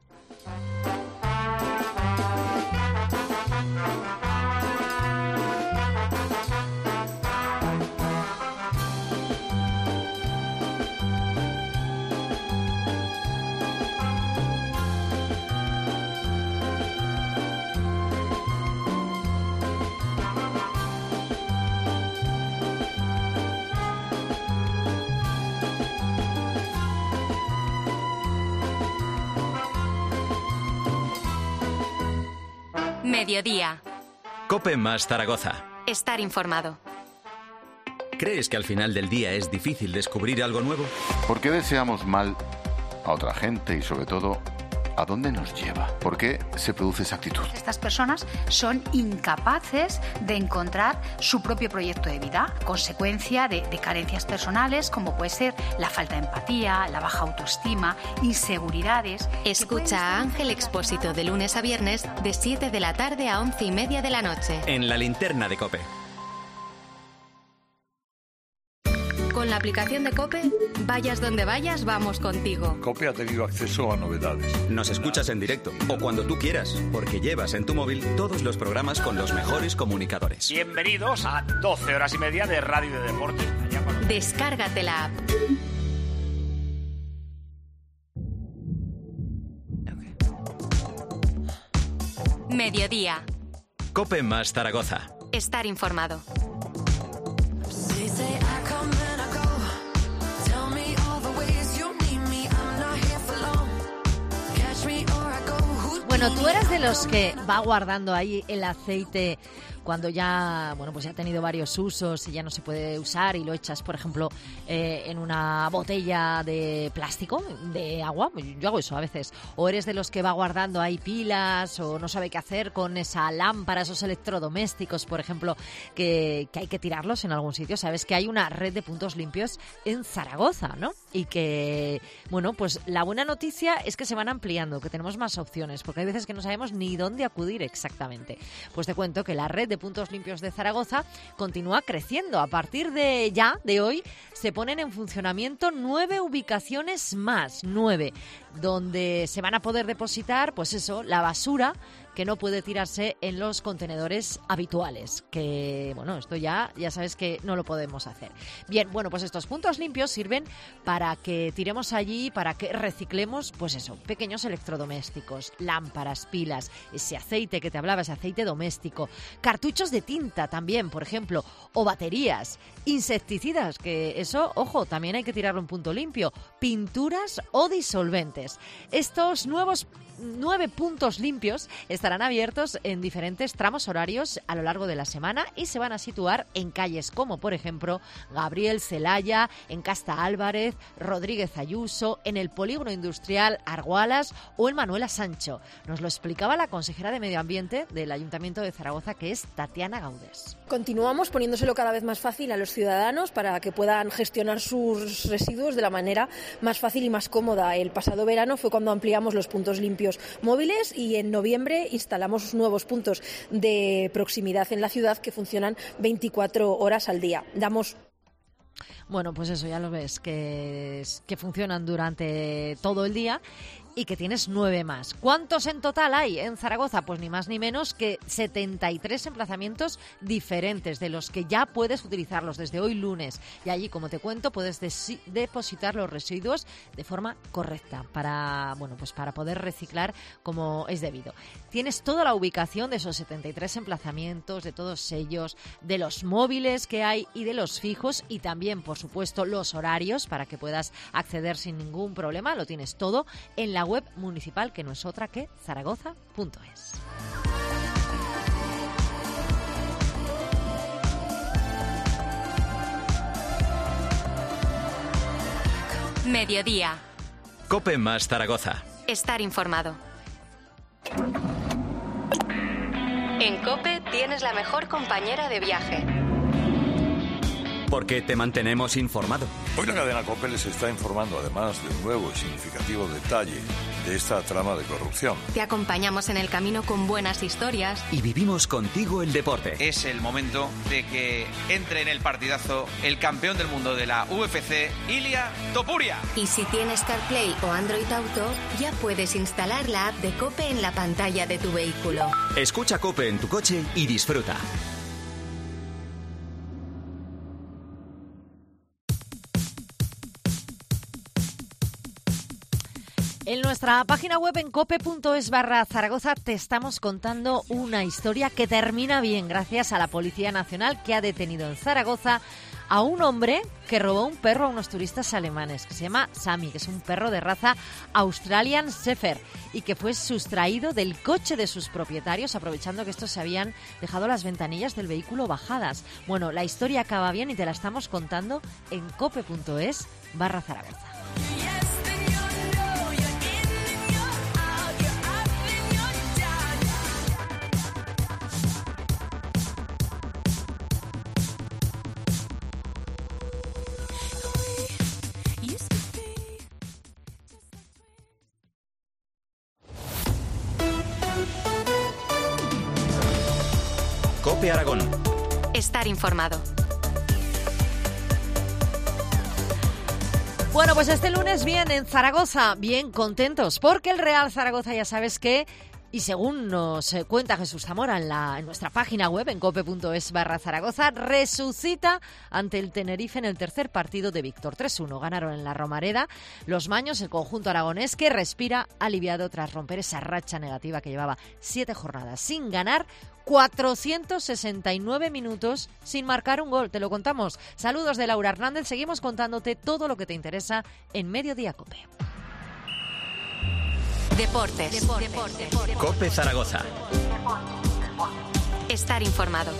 Mediodía. COPE más Zaragoza. Estar informado. ¿Crees que al final del día es difícil descubrir algo nuevo? ¿Por qué deseamos mal a otra gente y sobre todo a dónde nos lleva? ¿Por qué se produce esa actitud? Estas personas son incapaces de encontrar su propio proyecto de vida, consecuencia de carencias personales como puede ser la falta de empatía, la baja autoestima, inseguridades. Escucha a Ángel Expósito de lunes a viernes de 7 de la tarde a 11:30 de la noche. En la linterna de COPE. Con la aplicación de COPE, vayas donde vayas, vamos contigo. COPE ha tenido acceso a novedades. Nos escuchas en directo o cuando tú quieras, porque llevas en tu móvil todos los programas con los mejores comunicadores. Bienvenidos a 12 horas y media de radio de deporte. Descárgate la app. Mediodía. COPE más Zaragoza. Estar informado. Bueno, tú eres de los que va guardando ahí el aceite cuando ya, bueno, pues ya ha tenido varios usos y ya no se puede usar y lo echas, por ejemplo, en una botella de plástico, de agua. Yo hago eso a veces. O eres de los que va guardando ahí pilas o no sabe qué hacer con esa lámpara, esos electrodomésticos, por ejemplo, que hay que tirarlos en algún sitio. Sabes que hay una red de puntos limpios en Zaragoza, ¿no? Y que, bueno, pues la buena noticia es que se van ampliando, que tenemos más opciones, porque hay veces que no sabemos ni dónde acudir exactamente. Pues te cuento que la red de puntos limpios de Zaragoza continúa creciendo. A partir de hoy, se ponen en funcionamiento 9 ubicaciones más, 9, donde se van a poder depositar, pues eso, la basura que no puede tirarse en los contenedores habituales, que, bueno, esto ya sabes que no lo podemos hacer. Bien, bueno, pues estos puntos limpios sirven para que tiremos allí, para que reciclemos, pues eso, pequeños electrodomésticos, lámparas, pilas, ese aceite que te hablaba, ese aceite doméstico, cartuchos de tinta también, por ejemplo, o baterías, insecticidas, que eso, ojo, también hay que tirarlo en punto limpio, pinturas o disolventes. Estos 9 puntos limpios estarán abiertos en diferentes tramos horarios a lo largo de la semana y se van a situar en calles como, por ejemplo, Gabriel Celaya, en Casta Álvarez, Rodríguez Ayuso, en el Polígono Industrial Argualas o en Manuela Sancho. Nos lo explicaba la consejera de Medio Ambiente del Ayuntamiento de Zaragoza, que es Tatiana Gaudés. Continuamos poniéndoselo cada vez más fácil a los ciudadanos para que puedan gestionar sus residuos de la manera más fácil y más cómoda. El pasado verano fue cuando ampliamos los puntos limpios móviles y en noviembre instalamos nuevos puntos de proximidad en la ciudad que funcionan 24 horas al día. Bueno, pues eso ya lo ves, que funcionan durante todo el día y que tienes 9 más. ¿Cuántos en total hay en Zaragoza? Pues ni más ni menos que 73 emplazamientos diferentes, de los que ya puedes utilizarlos desde hoy lunes. Y allí, como te cuento, puedes depositar los residuos de forma correcta para poder reciclar como es debido. Tienes toda la ubicación de esos 73 emplazamientos, de todos ellos, de los móviles que hay y de los fijos, y también, por supuesto, los horarios para que puedas acceder sin ningún problema. Lo tienes todo en la web municipal, que no es otra que zaragoza.es. Mediodía. COPE más Zaragoza. Estar informado. En COPE tienes la mejor compañera de viaje. Porque te mantenemos informado. Hoy la cadena COPE les está informando, además de un nuevo y significativo detalle de esta trama de corrupción. Te acompañamos en el camino con buenas historias. Y vivimos contigo el deporte. Es el momento de que entre en el partidazo el campeón del mundo de la UFC, Ilia Topuria. Y si tienes CarPlay o Android Auto, ya puedes instalar la app de COPE en la pantalla de tu vehículo. Escucha COPE en tu coche y disfruta. En nuestra página web en cope.es/Zaragoza te estamos contando una historia que termina bien gracias a la Policía Nacional, que ha detenido en Zaragoza a un hombre que robó un perro a unos turistas alemanes, que se llama Sammy, que es un perro de raza Australian Shepherd, y que fue sustraído del coche de sus propietarios, aprovechando que estos se habían dejado las ventanillas del vehículo bajadas. Bueno, la historia acaba bien y te la estamos contando en cope.es/Zaragoza. COPE Aragón. Estar informado. Bueno, pues este lunes bien en Zaragoza, bien contentos, porque el Real Zaragoza ya sabes que Y según nos cuenta Jesús Zamora en nuestra página web, en cope.es/Zaragoza, resucita ante el Tenerife en el tercer partido de Víctor. 3-1 ganaron en la Romareda los maños, el conjunto aragonés, que respira aliviado tras romper esa racha negativa que llevaba 7 jornadas sin ganar, 469 minutos sin marcar un gol. Te lo contamos. Saludos de Laura Hernández. Seguimos contándote todo lo que te interesa en Mediodía Cope. Deportes. Cope Zaragoza. Estar informado.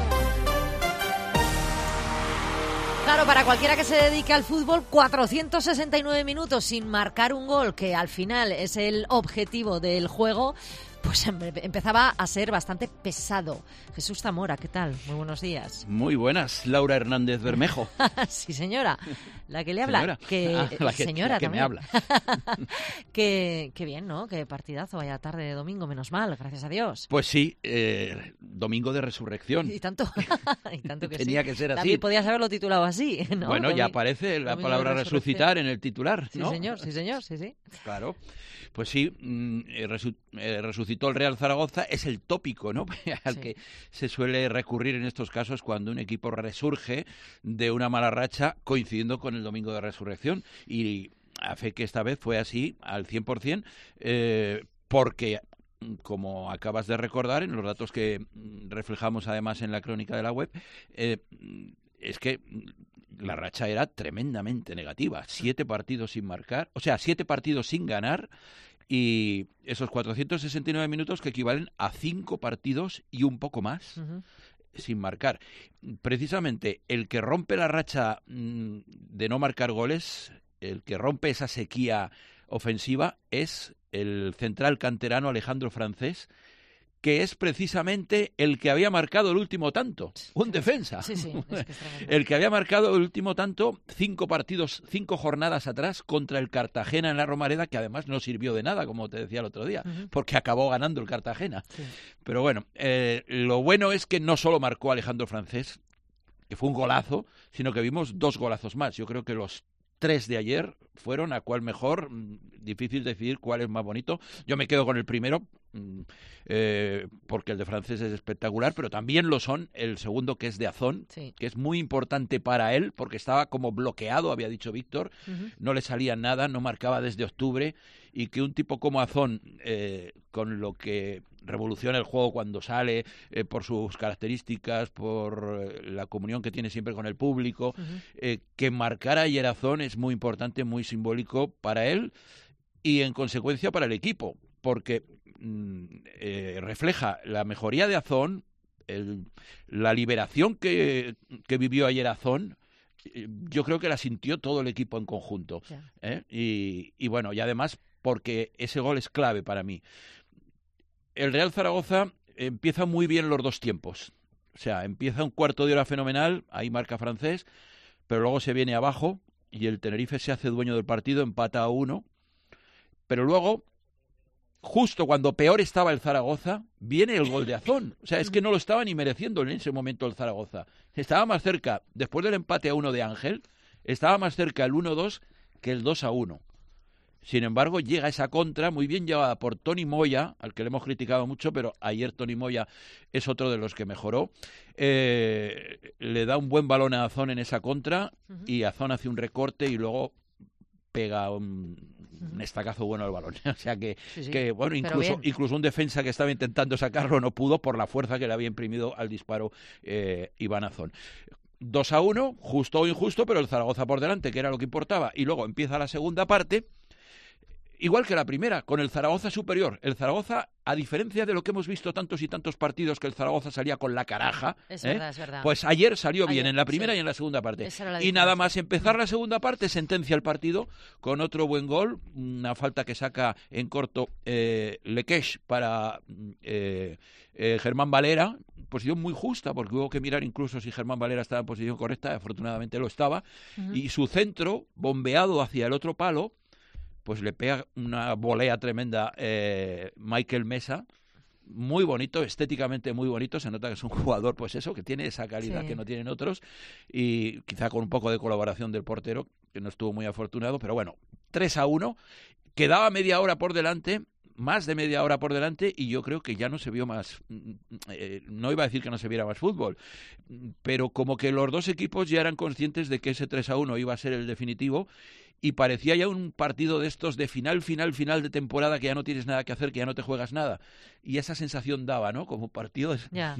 Claro, para cualquiera que se dedique al fútbol, 469 minutos sin marcar un gol, que al final es el objetivo del juego, pues empezaba a ser bastante pesado. Jesús Zamora, ¿qué tal? Muy buenos días. Muy buenas, Laura Hernández Bermejo. Sí, señora, la que le habla. Señora, señora la que también. me habla. Qué bien, ¿no? Qué partidazo, vaya tarde de domingo, menos mal, gracias a Dios. Pues sí, domingo de resurrección. Y tanto, que Tenía sí. que ser así. También podías haberlo titulado así, ¿no? Bueno, ya aparece la palabra resucitar en el titular, ¿no? Sí, señor, sí. Claro, pues sí, resucitó el Real Zaragoza, es el tópico, ¿no? Al que se suele recurrir en estos casos cuando un equipo resurge de una mala racha coincidiendo con el domingo de resurrección, y a fe que esta vez fue así al 100%, porque, como acabas de recordar en los datos que reflejamos además en la crónica de la web, es que la racha era tremendamente negativa. 7 partidos sin marcar, o sea, 7 partidos sin ganar, y esos 469 minutos que equivalen a 5 partidos y un poco más sin marcar. Precisamente el que rompe la racha de no marcar goles, el que rompe esa sequía ofensiva, es el central canterano Alejandro Francés, que es precisamente el que había marcado el último tanto, un defensa. Sí, es que es el que había marcado el último tanto 5 jornadas atrás contra el Cartagena en la Romareda, que además no sirvió de nada, como te decía el otro día, porque acabó ganando el Cartagena. Sí. Pero bueno, lo bueno es que no solo marcó Alejandro Francés, que fue un golazo, sino que vimos 2 golazos más. Yo creo que los 3 de ayer fueron a cuál mejor, difícil decidir cuál es más bonito. Yo me quedo con el primero, porque el de Francés es espectacular, pero también lo son el segundo, que es de Azón, que es muy importante para él, porque estaba como bloqueado, había dicho Víctor, no le salía nada, no marcaba desde octubre, y que un tipo como Azón, con lo que revoluciona el juego cuando sale, por sus características, por la comunión que tiene siempre con el público, que marcara ayer Azón es muy importante, muy simbólico para él y en consecuencia para el equipo, porque refleja la mejoría de Azón, la liberación que vivió ayer Azón. Yo creo que la sintió todo el equipo en conjunto, y bueno, y además porque ese gol es clave para mí. El Real Zaragoza empieza muy bien los 2 tiempos, o sea, empieza un cuarto de hora fenomenal, ahí marca Francés, pero luego se viene abajo y el Tenerife se hace dueño del partido, empata a 1, pero luego, justo cuando peor estaba el Zaragoza, viene el gol de Azón. O sea, es que no lo estaba ni mereciendo en ese momento el Zaragoza. Estaba más cerca, después del empate a 1 de Ángel, estaba más cerca el 1-2 que el 2-1. Sin embargo, llega esa contra muy bien llevada por Toni Moya, al que le hemos criticado mucho, pero ayer Toni Moya es otro de los que mejoró. Le da un buen balón a Azón en esa contra, y Azón hace un recorte y luego pega un estacazo bueno al balón. O sea que bueno, incluso un defensa que estaba intentando sacarlo no pudo por la fuerza que le había imprimido al disparo Iván Azón. 2-1, justo o injusto, pero el Zaragoza por delante, que era lo que importaba. Y luego empieza la segunda parte, igual que la primera, con el Zaragoza superior. El Zaragoza, a diferencia de lo que hemos visto tantos y tantos partidos, que el Zaragoza salía con la caraja, es verdad. Pues ayer salió bien en la primera y en la segunda parte. Y nada más empezar la segunda parte, sentencia el partido con otro buen gol, una falta que saca en corto Lequesh para Germán Valera, posición muy justa, porque hubo que mirar incluso si Germán Valera estaba en posición correcta, afortunadamente lo estaba, y su centro, bombeado hacia el otro palo, pues le pega una volea tremenda Michael Mesa, muy bonito, estéticamente muy bonito, se nota que es un jugador, pues eso, que tiene esa calidad que no tienen otros, y quizá con un poco de colaboración del portero, que no estuvo muy afortunado, pero bueno, 3-1, quedaba media hora por delante, más de media hora por delante y yo creo que ya no se vio más, no iba a decir que no se viera más fútbol, pero como que los dos equipos ya eran conscientes de que ese 3-1 iba a ser el definitivo y parecía ya un partido de estos de final de temporada, que ya no tienes nada que hacer, que ya no te juegas nada. Y esa sensación daba, ¿no? Como partido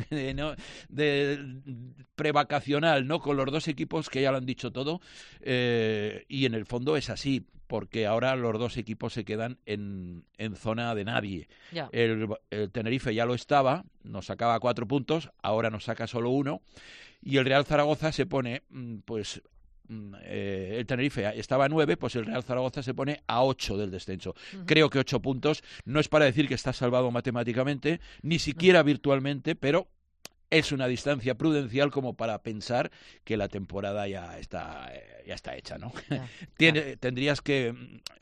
de prevacacional, ¿no? Con los dos equipos que ya lo han dicho todo. Y en el fondo es así, porque ahora los dos equipos se quedan en zona de nadie. El Tenerife ya lo estaba, nos sacaba 4 puntos, ahora nos saca solo 1. Y el Real Zaragoza se pone, pues... el Tenerife estaba a 9, pues el Real Zaragoza se pone a 8 del descenso. Creo que 8 puntos no es para decir que está salvado matemáticamente, ni siquiera virtualmente, pero es una distancia prudencial como para pensar que la temporada ya está hecha, ¿no? Tendrías que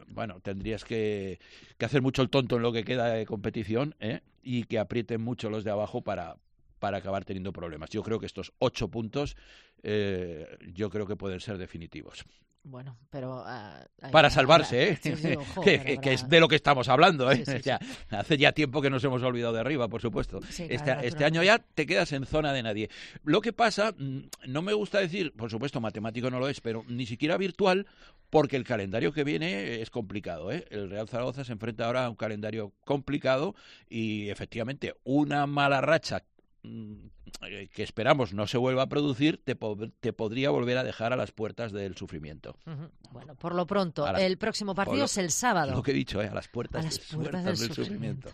hacer mucho el tonto en lo que queda de competición, y que aprieten mucho los de abajo para acabar teniendo problemas. Yo creo que estos 8 puntos yo creo que pueden ser definitivos. Bueno, pero... para salvarse, ¿eh? Sí, ojo, que es de lo que estamos hablando, ¿eh? Sí. O sea, hace ya tiempo que nos hemos olvidado de arriba, por supuesto. Sí, este año ya te quedas en zona de nadie. Lo que pasa, no me gusta decir, por supuesto, matemático no lo es, pero ni siquiera virtual, porque el calendario que viene es complicado, ¿eh? El Real Zaragoza se enfrenta ahora a un calendario complicado y, efectivamente, una mala racha que esperamos no se vuelva a producir, te podría volver a dejar a las puertas del sufrimiento. Bueno, por lo pronto, el próximo partido es el sábado. Lo que he dicho, a las puertas del sufrimiento.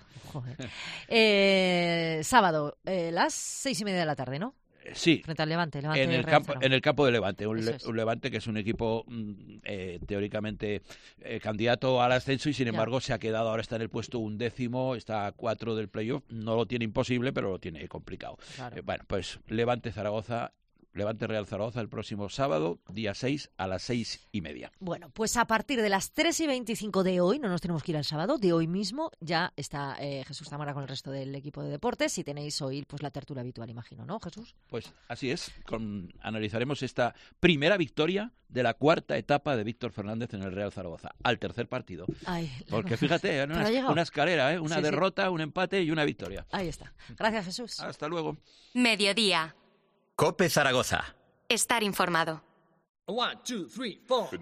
Joder. Sábado, las 6:30 de la tarde, ¿no? Sí, frente al Levante en el campo de Levante, un Levante que es un equipo teóricamente candidato al ascenso y sin embargo se ha quedado, ahora está en el puesto 11º, está a 4 del playoff, no lo tiene imposible pero lo tiene complicado. Claro. Bueno, pues Levante Real Zaragoza el próximo sábado, día 6 a las 6:30. Bueno, pues a partir de las 3:25 de hoy, no nos tenemos que ir al sábado, de hoy mismo ya está Jesús Tamara con el resto del equipo de deportes y tenéis hoy pues la tertulia habitual, imagino, ¿no, Jesús? Pues así es, analizaremos esta primera victoria de la 4ª etapa de Víctor Fernández en el Real Zaragoza, al tercer partido. Porque fíjate, una escalera, una derrota, un empate y una victoria. Ahí está. Gracias, Jesús. Hasta luego. Mediodía. COPE Zaragoza. Estar informado. 1, 2, 3,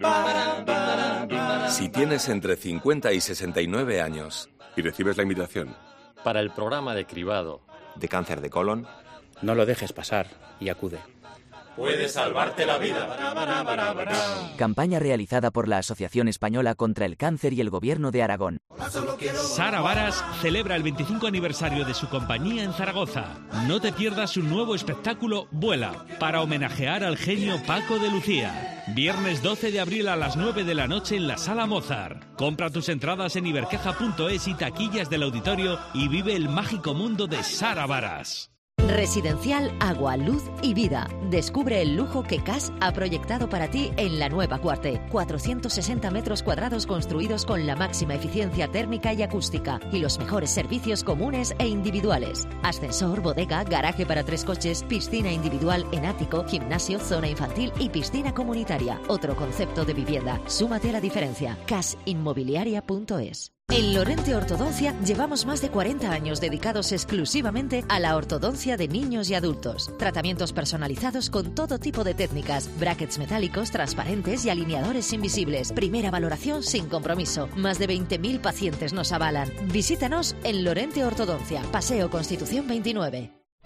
4. Si tienes entre 50 y 69 años y recibes la invitación para el programa de cribado de cáncer de colon, no lo dejes pasar y acude. Puede salvarte la vida. Campaña realizada por la Asociación Española contra el Cáncer y el Gobierno de Aragón. Sara Varas celebra el 25 aniversario de su compañía en Zaragoza. No te pierdas su nuevo espectáculo Vuela, para homenajear al genio Paco de Lucía. Viernes 12 de abril a las 9 de la noche en la Sala Mozart. Compra tus entradas en ibercaja.es y taquillas del auditorio y vive el mágico mundo de Sara Varas. Residencial Agua, Luz y Vida. Descubre el lujo que CAS ha proyectado para ti en la Nueva Cuarte. 460 metros cuadrados construidos con la máxima eficiencia térmica y acústica y los mejores servicios comunes e individuales. Ascensor, bodega, garaje para 3 coches, piscina individual en ático, gimnasio, zona infantil y piscina comunitaria. Otro concepto de vivienda. Súmate a la diferencia. casinmobiliaria.es. En Lorente Ortodoncia llevamos más de 40 años dedicados exclusivamente a la ortodoncia de niños y adultos. Tratamientos personalizados con todo tipo de técnicas, brackets metálicos, transparentes y alineadores invisibles. Primera valoración sin compromiso. Más de 20.000 pacientes nos avalan. Visítanos en Lorente Ortodoncia, Paseo Constitución 29.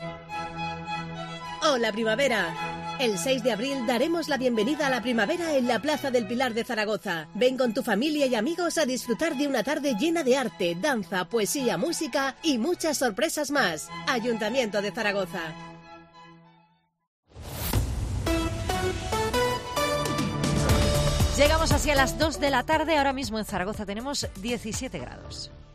Hola, primavera. El 6 de abril daremos la bienvenida a la primavera en la Plaza del Pilar de Zaragoza. Ven con tu familia y amigos a disfrutar de una tarde llena de arte, danza, poesía, música y muchas sorpresas más. Ayuntamiento de Zaragoza. Llegamos así a las 2 de la tarde. Ahora mismo en Zaragoza tenemos 17 grados.